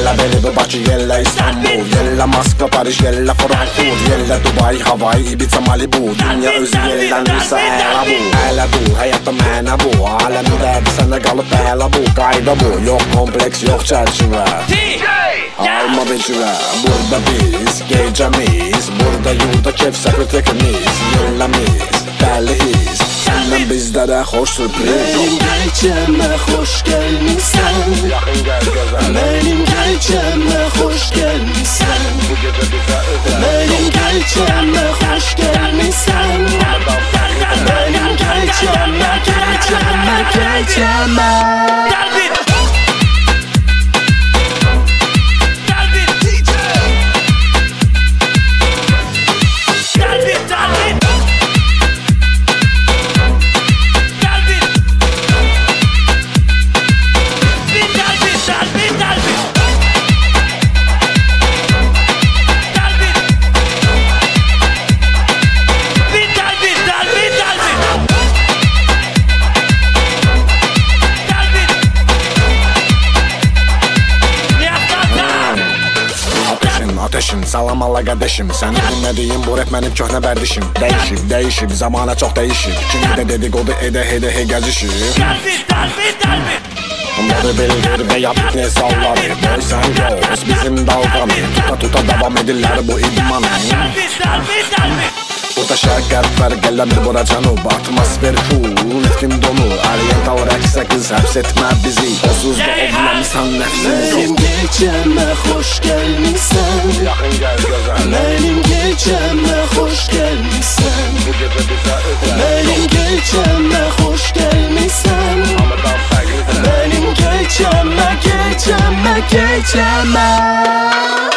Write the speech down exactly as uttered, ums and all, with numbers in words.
Yella Belibi, Bakı, yella İstanbul, yella Moskva, Paris, yella Frankfurt, yella Dubai, Hawaii, Ibiza, Malibu. Dünya özü yerləndirsə əla bu, əla bu, həyatda mənə bu. Aləmin dərdi sənə qalıb bəla bu, qayda bu. Yox kompleks, yox çərçivə, alma becivə. Burada biz, gecəmiz, burada yurda kef sekretekimiz. Yellamiz, dəli his, səndən bizdə də xoş sürpriz. Mənim gecəmə xoş gəlmisən, mənim gecəmə xoş gəlmisən, mənim gecəmə xoş gəlmisən, mənim gecəmə, gecəmə, gecəmə. Ateşim, salam Allah qədəşim. Səni dinlədiyim bu rap mənim köhnə bərdişim. Dəyişib, dəyişib, zamana çox dəyişib. Kimi də dedikodu edə edə he gəzişib. Bunları bildir və ya fitness salları. Boy sən yox, bizim dalğanı. Tuta tuta davam edirlər bu idmanı. Burada şərq qərb fərq eləmir, bura cənub. Atmosfer full, ritm donu. Oriental rəqsə qız həbs etmə bizi. Onsuz da ovlamışsan nəfsimizi. Mənim gecəmə xoş gəlmisən, yaxın gəl gözəl, mənim gecəmə xoş gəlmisən, mənim gecəmə xoş gəlmisən, mənim gecəmə, gecəmə, gecəmə.